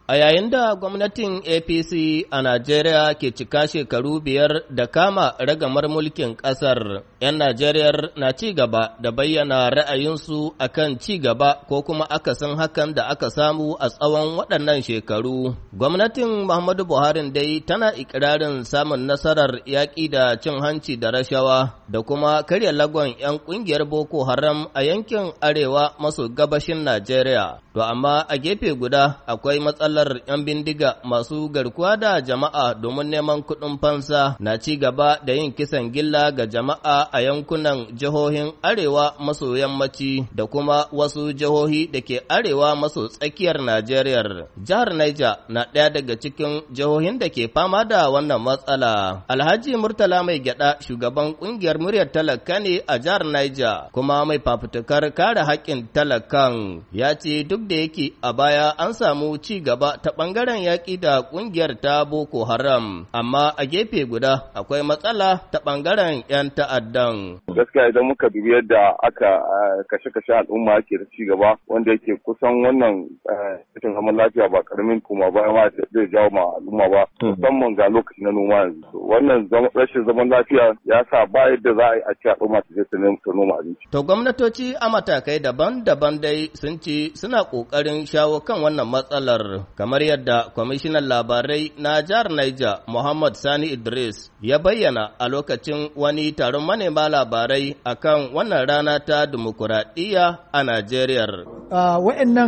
A yayin da gwamnatin APC a Najeriya ke cika shekaru 5 da kama ragamar mulkin ƙasar, ‘yan Najeriya na ci gaba da bayyana ra'ayinsu a kan ci gaba ko kuma akasin hakan da aka samu a tsawon waɗannan shekaru. Gwamnatin Muhammadu Buhari dai tana ikirarin samun nasarar yaƙi da cin hanci da rashawa da kuma karya lagon ‘yan ƙungiyar Boko Haram a yankin arewa maso gabashin Najeriya. To amma a gefe guda akwai matsalar ‘yan bindiga masu garkuwa da jama'a domin neman kuɗin fansa na ci gaba da yin kisan gilla ga jama'a a yankunan jihohin arewa maso yammaci da kuma wasu jihohi da ke arewa maso tsakiyar Najeriya. Jihar Niger na ɗaya daga cikin jihohin da ke fama da wannan matsala. Alhaji Murtala Mai Gyaɗa shugaban ƙungiyar muryar talaka ne a jihar Niger kuma mai fafutukar kare haƙƙin talakan ya ce duk da yake a baya an samu ci gaba ta ɓangaren yaƙi da ƙungiyar ta Boko Haram, amma a gefe guda akwai matsala ta ɓangaren 'yan ta'addan. Gaskiya idan muka dubi yadda aka kashe-kashe al'umma ake da ci gaba wanda yake kusan wannan cikin zaman lafiya ba karamin kuma ba ma zai jawo ma al'umma ba, musamman ga lokaci na noma yanzu. Wannan rashin zaman lafiya ya sa ba yadda za a yi a ce al'umma su je su noma abinci. To gwamnatoci a matakai daban-daban dai sun ce suna ƙoƙarin shawo kan wannan matsalar, kamar yadda kwamishinan labarai na jihar Niger Muhammad Sani Idris ya bayyana a lokacin wani taron manema labarai akan wannan rana ta dimokuraɗiyya a Najeriya. Wa'annan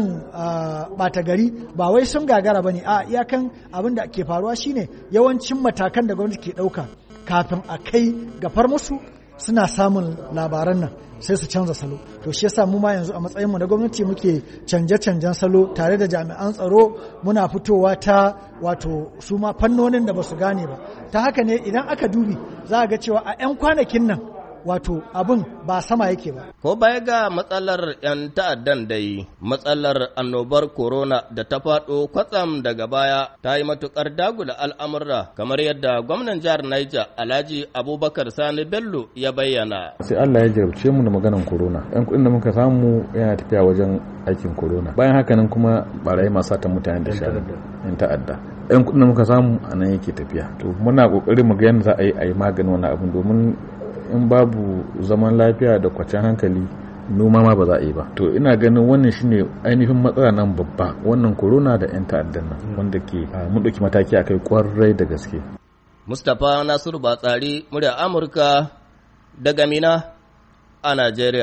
ɓata gari ba wai sun gagara ba ne, iyakan abin da ke faruwa shine yawancin matakan da gwamnati ke ɗauka kafin a kai gafar musu suna samun labaran nan sai su canza salo. To shi yasa mu ma yanzu a matsayin mu na gwamnati muke canje-canjen salo tare da jami'an tsaro muna fitowa ta wato su ma fannonin da basu gane ba. Ta haka ne idan aka dubi za a ga cewa a 'yan kwanakin nan wato abin ba sama yake ba. Ko baya ga matsalar 'yan ta'addan dai, matsalar annobar corona da ta faɗo kwatsam daga baya ta yi matuƙar dagula al'amurra kamar yadda gwamnan jihar Niger Alhaji Abubakar Sani Bello ya bayyana. Sai Allah ya jarabce mu da maganan corona. 'Yan kuɗin da muka samu yana tafiya wajen aikin corona. Bayan haka nan kuma barayi masu satan mutane da shanu 'yan ta'adda. 'Yan kuɗin da muka samu a nan yake tafiya. To muna ƙoƙarin mu ga yadda za a yi maganin wannan abin domin in babu zaman lafiya da kwacin hankali noma ma ba za a yi ba. To ina ganin wannan shine ainihin matsala nan babba, wannan corona da 'yan ta'addan nan wanda ke mun ɗauki mataki a kai kwarai da gaske. Mustapha Nasiru Batsari, murya Amurka daga Mina a Najeriya.